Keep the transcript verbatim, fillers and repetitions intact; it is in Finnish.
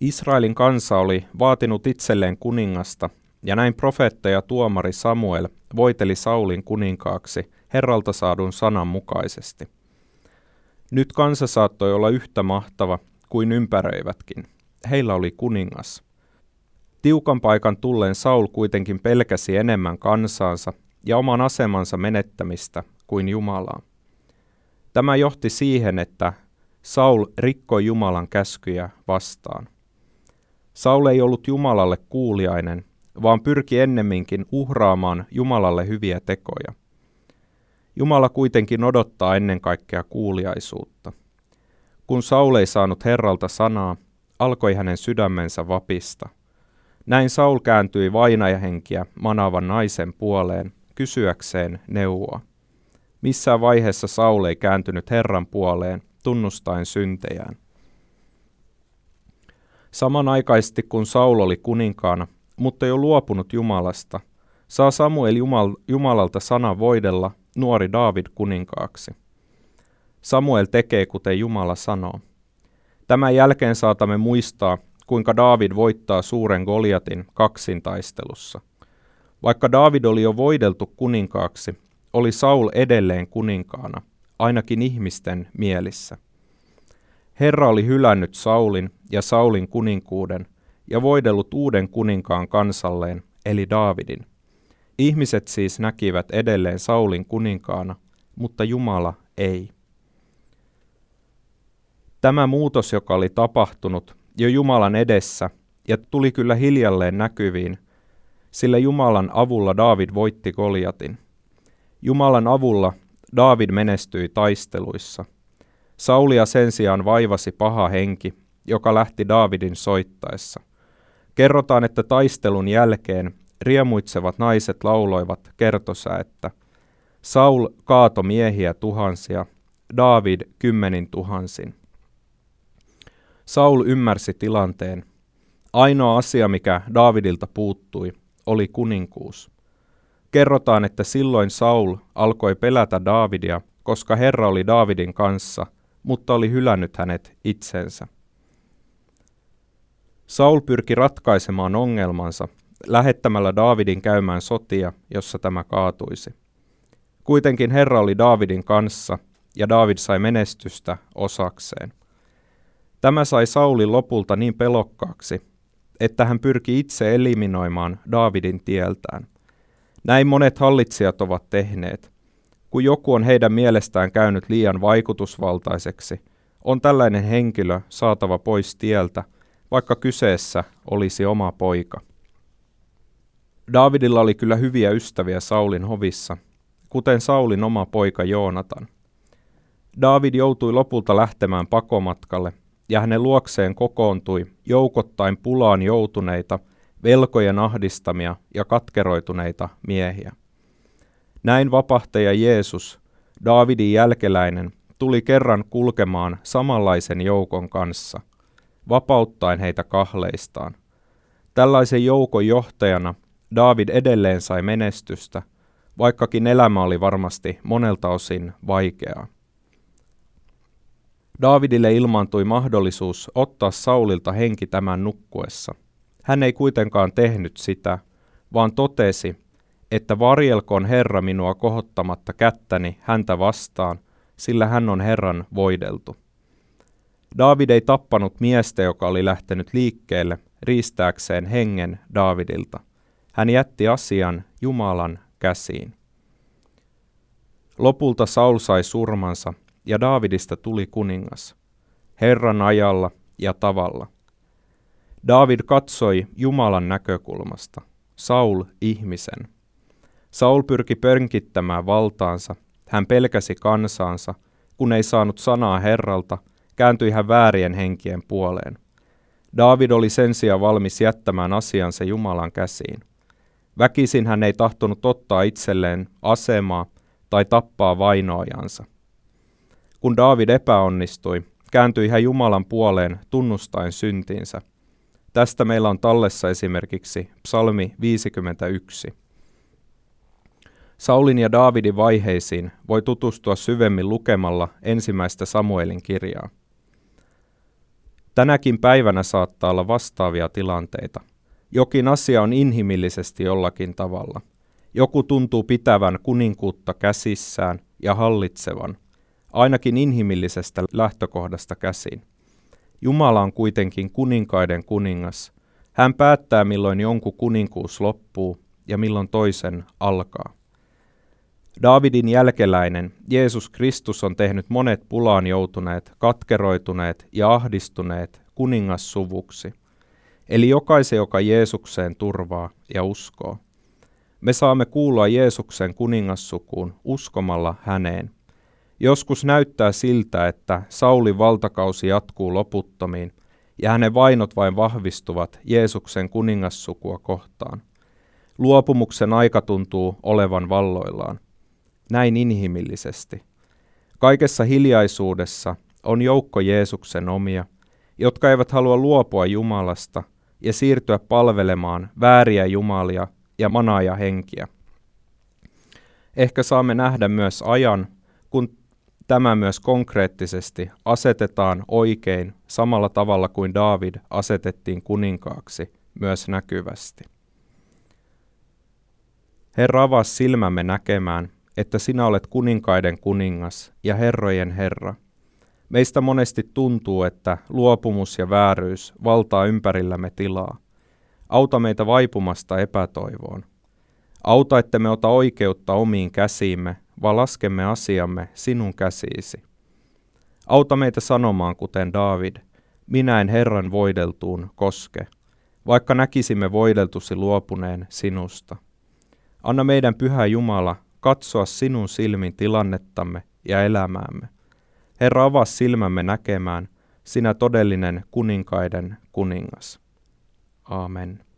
Israelin kansa oli vaatinut itselleen kuningasta, ja näin profeetta ja tuomari Samuel voiteli Saulin kuninkaaksi Herralta saadun sanan mukaisesti. Nyt kansa saattoi olla yhtä mahtava kuin ympäröivätkin. Heillä oli kuningas. Tiukan paikan tulleen Saul kuitenkin pelkäsi enemmän kansaansa ja oman asemansa menettämistä kuin Jumalaa. Tämä johti siihen, että Saul rikkoi Jumalan käskyjä vastaan. Saul ei ollut Jumalalle kuuliainen, vaan pyrki ennemminkin uhraamaan Jumalalle hyviä tekoja. Jumala kuitenkin odottaa ennen kaikkea kuuliaisuutta. Kun Saul ei saanut Herralta sanaa, alkoi hänen sydämensä vapista. Näin Saul kääntyi vainajahenkiä manaavan naisen puoleen kysyäkseen neuvoa. Missään vaiheessa Saul ei kääntynyt Herran puoleen tunnustaen syntejään. Samanaikaisesti kun Saul oli kuninkaana, mutta jo luopunut Jumalasta, saa Samuel Jumal- Jumalalta sanan voidella nuori Daavid kuninkaaksi. Samuel tekee kuten Jumala sanoo. Tämän jälkeen saatamme muistaa, kuinka Daavid voittaa suuren Goliatin kaksintaistelussa. Vaikka Daavid oli jo voideltu kuninkaaksi, oli Saul edelleen kuninkaana, ainakin ihmisten mielissä. Herra oli hylännyt Saulin ja Saulin kuninkuuden ja voidellut uuden kuninkaan kansalleen, eli Daavidin. Ihmiset siis näkivät edelleen Saulin kuninkaana, mutta Jumala ei. Tämä muutos, joka oli tapahtunut jo Jumalan edessä ja tuli kyllä hiljalleen näkyviin, sillä Jumalan avulla Daavid voitti Goliatin. Jumalan avulla Daavid menestyi taisteluissa. Saulia sen sijaan vaivasi paha henki, joka lähti Daavidin soittaessa. Kerrotaan, että taistelun jälkeen riemuitsevat naiset lauloivat kertosäettä. Saul kaato miehiä tuhansia, Daavid kymmenin tuhansin. Saul ymmärsi tilanteen. Ainoa asia, mikä Daavidilta puuttui, oli kuninkuus. Kerrotaan, että silloin Saul alkoi pelätä Daavidia, koska Herra oli Daavidin kanssa, mutta oli hylännyt hänet itsensä. Saul pyrki ratkaisemaan ongelmansa lähettämällä Daavidin käymään sotia, jossa tämä kaatuisi. Kuitenkin Herra oli Daavidin kanssa, ja Daavid sai menestystä osakseen. Tämä sai Saulin lopulta niin pelokkaaksi, että hän pyrki itse eliminoimaan Daavidin tieltään. Näin monet hallitsijat ovat tehneet. Kun joku on heidän mielestään käynyt liian vaikutusvaltaiseksi, on tällainen henkilö saatava pois tieltä, vaikka kyseessä olisi oma poika. Daavidilla oli kyllä hyviä ystäviä Saulin hovissa, kuten Saulin oma poika Joonatan. Daavid joutui lopulta lähtemään pakomatkalle, ja hänen luokseen kokoontui joukottain pulaan joutuneita, velkojen ahdistamia ja katkeroituneita miehiä. Näin vapahtaja Jeesus, Daavidin jälkeläinen, tuli kerran kulkemaan samanlaisen joukon kanssa, vapauttaen heitä kahleistaan. Tällaisen joukon johtajana Daavid edelleen sai menestystä, vaikkakin elämä oli varmasti monelta osin vaikeaa. Daavidille ilmaantui mahdollisuus ottaa Saulilta henki tämän nukkuessa. Hän ei kuitenkaan tehnyt sitä, vaan totesi, että varjelkoon Herra minua kohottamatta kättäni häntä vastaan, sillä hän on Herran voideltu. Daavid ei tappanut miestä, joka oli lähtenyt liikkeelle riistääkseen hengen Daavidilta. Hän jätti asian Jumalan käsiin. Lopulta Saul sai surmansa, ja Daavidista tuli kuningas, Herran ajalla ja tavalla. Daavid katsoi Jumalan näkökulmasta, Saul ihmisen. Saul pyrki pönkittämään valtaansa, hän pelkäsi kansaansa, kun ei saanut sanaa Herralta, kääntyi hän väärien henkien puoleen. Daavid oli sen sijaan valmis jättämään asiansa Jumalan käsiin. Väkisin hän ei tahtonut ottaa itselleen asemaa tai tappaa vainoajansa. Kun Daavid epäonnistui, kääntyi hän Jumalan puoleen tunnustaen syntinsä. Tästä meillä on tallessa esimerkiksi psalmi viisikymmentäyksi. Saulin ja Daavidin vaiheisiin voi tutustua syvemmin lukemalla ensimmäistä Samuelin kirjaa. Tänäkin päivänä saattaa olla vastaavia tilanteita. Jokin asia on inhimillisesti jollakin tavalla. Joku tuntuu pitävän kuninkuutta käsissään ja hallitsevan, ainakin inhimillisestä lähtökohdasta käsin. Jumala on kuitenkin kuninkaiden kuningas. Hän päättää, milloin jonkun kuninkuus loppuu ja milloin toisen alkaa. Daavidin jälkeläinen Jeesus Kristus on tehnyt monet pulaan joutuneet, katkeroituneet ja ahdistuneet kuningassuvuksi, eli jokaisen, joka Jeesukseen turvaa ja uskoo. Me saamme kuulua Jeesuksen kuningassukuun uskomalla häneen. Joskus näyttää siltä, että Saulin valtakausi jatkuu loputtomiin ja hänen vainot vain vahvistuvat Jeesuksen kuningassukua kohtaan. Luopumuksen aika tuntuu olevan valloillaan. Näin inhimillisesti. Kaikessa hiljaisuudessa on joukko Jeesuksen omia, jotka eivät halua luopua Jumalasta ja siirtyä palvelemaan vääriä jumalia ja manaajahenkiä. Ehkä saamme nähdä myös ajan, kun tämä myös konkreettisesti asetetaan oikein samalla tavalla kuin Daavid asetettiin kuninkaaksi myös näkyvästi. Herra, avaa silmämme näkemään, että sinä olet kuninkaiden kuningas ja herrojen Herra. Meistä monesti tuntuu, että luopumus ja vääryys valtaa ympärillämme tilaa. Auta meitä vaipumasta epätoivoon. Auta, ettemme ota oikeutta omiin käsiimme, vaan laskemme asiamme sinun käsiisi. Auta meitä sanomaan, kuten Daavid, minä en Herran voideltuun koske, vaikka näkisimme voideltusi luopuneen sinusta. Anna meidän Pyhä Jumala katsoa sinun silmin tilannettamme ja elämäämme. Herra, avaa silmämme näkemään, sinä todellinen kuninkaiden kuningas. Aamen.